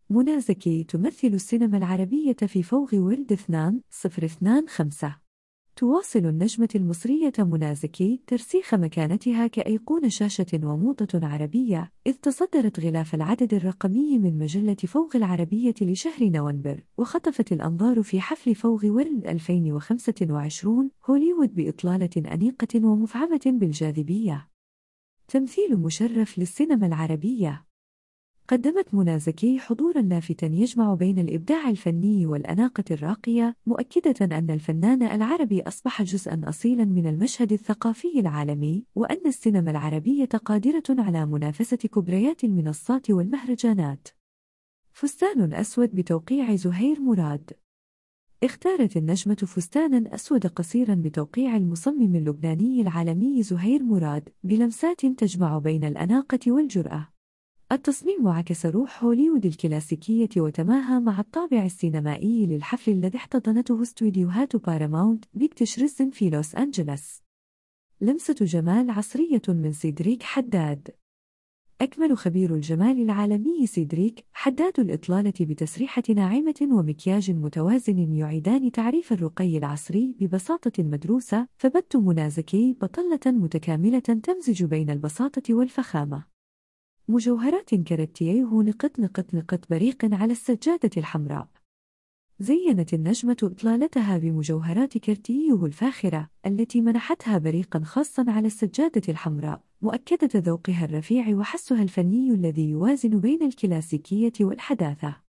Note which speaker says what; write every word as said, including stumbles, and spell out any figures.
Speaker 1: منى زكي تمثل السينما العربية في فوغ وورلد اثنين صفر اثنين خمسة. تواصل النجمة المصرية منى زكي ترسيخ مكانتها كأيقونة شاشة وموضة عربية، إذ تصدرت غلاف العدد الرقمي من مجلة فوغ العربية لشهر نوفمبر، وخطفت الأنظار في حفل فوغ وورلد ألفين وخمسة وعشرين هوليوود بإطلالة أنيقة ومفعمة بالجاذبية. تمثيل مشرف للسينما العربية. قدمت منى زكي حضوراً لافتاً يجمع بين الإبداع الفني والأناقة الراقية، مؤكدة أن الفنان العربي أصبح جزءاً أصيلاً من المشهد الثقافي العالمي، وأن السينما العربية قادرة على منافسة كبريات المنصات والمهرجانات. فستان أسود بتوقيع زهير مراد. اختارت النجمة فستاناً أسود قصيراً بتوقيع المصمم اللبناني العالمي زهير مراد، بلمسات تجمع بين الأناقة والجرأة. التصميم عكس روح هوليوود الكلاسيكية وتماهى مع الطابع السينمائي للحفل الذي احتضنته استوديوهات باراماونت بيكتشرز في لوس أنجلوس. لمسة جمال عصرية من سيدريك حداد. أكمل خبير الجمال العالمي سيدريك حداد الإطلالة بتسريحة ناعمة ومكياج متوازن يعيدان تعريف الرقي العصري ببساطة مدروسة، فبت منى زكي بطلة متكاملة تمزج بين البساطة والفخامة. مجوهرات كارتيه نقط نقط نقط بريق على السجادة الحمراء. زينت النجمة إطلالتها بمجوهرات كارتيه الفاخرة التي منحتها بريقا خاصا على السجادة الحمراء، مؤكدة ذوقها الرفيع وحسها الفني الذي يوازن بين الكلاسيكية والحداثة.